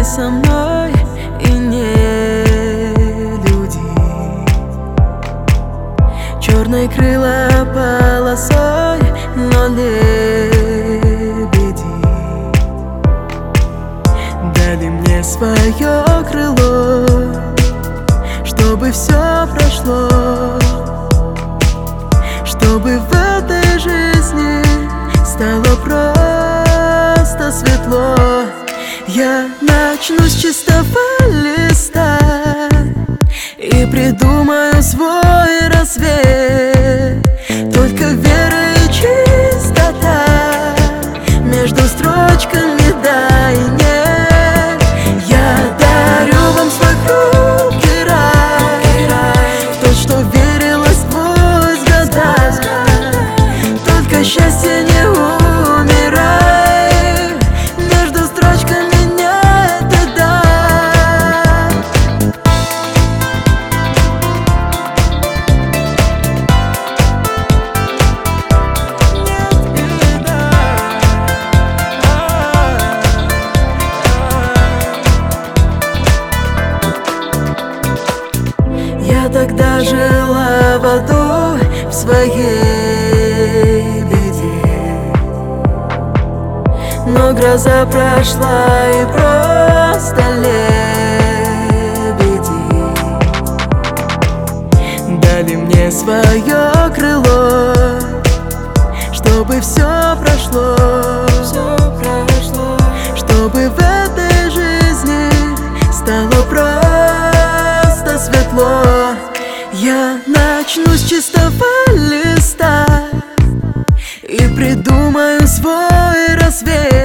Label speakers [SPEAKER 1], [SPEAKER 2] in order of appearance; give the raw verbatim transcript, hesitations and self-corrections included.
[SPEAKER 1] со мной и не люди. Черные крыла полосой, но лебеди дали мне свое крыло, чтобы все прошло, чтобы в этой жизни стало просто светло. Я начну с чистого листа и придумаю свой рассвет. Только вера и чистота между строчками, да и нет. Я дарю вам свой хрупкий рай, в то, что верила сквозь года. Только счастье не умирай, между строчками нет и да. Я тогда жила в аду в своей беде, но гроза прошла и просто лебеди дали мне свое крыло, чтобы все прошло, все прошло, чтобы в этой жизни стало просто светло. Я начну с чистого листа и придумаю свой рассвет.